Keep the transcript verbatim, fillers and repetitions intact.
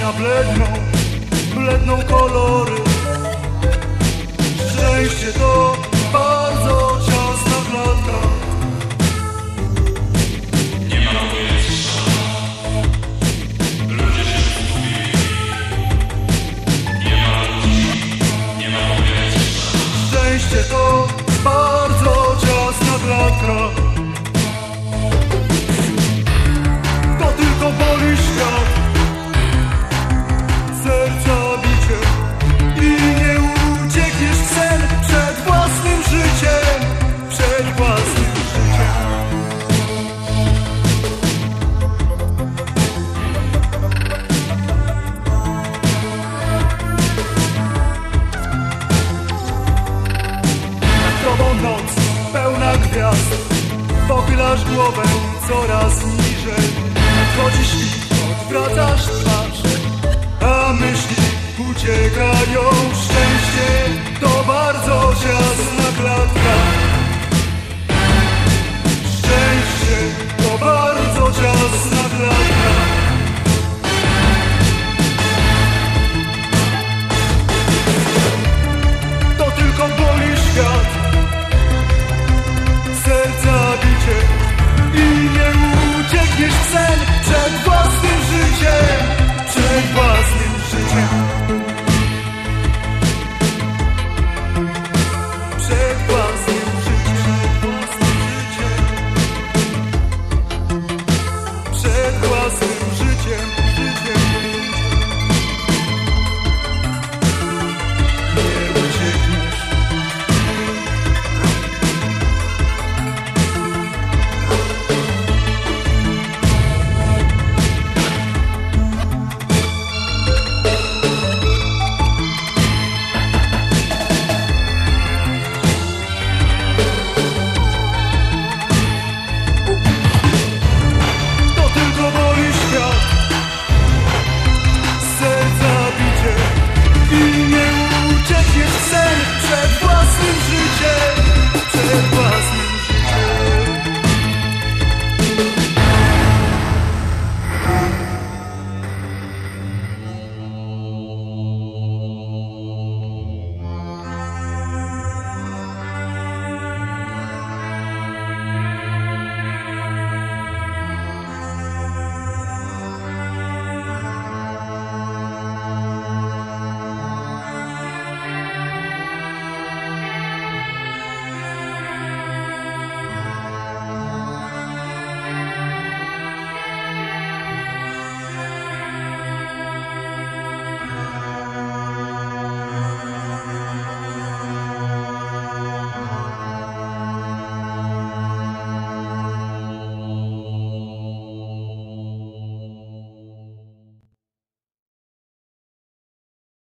na bledną, bledną kolory. Szczęście to bardzo ciasna klatka. Nie ma powietrza, ludzie się zgubili. Nie ma ludzi, nie ma powietrza. Szczęście to bardzo ciasna klatka. To tylko boli świat, serca bicie i nie uciekniesz w sen przed własnym życiem, przed własnym życiem. Nad tobą noc pełna gwiazd, pochylasz głowę coraz niżej. Nadchodzi świt, odwracasz twarz, a myśli uciekają. Szczęście to bardzo ciasna klatka. Szczęście to bardzo ciasna klatka. To tylko boli świat, serca bicie i nie uciekniesz w sen przed własnym życiem, przed własnym życiem.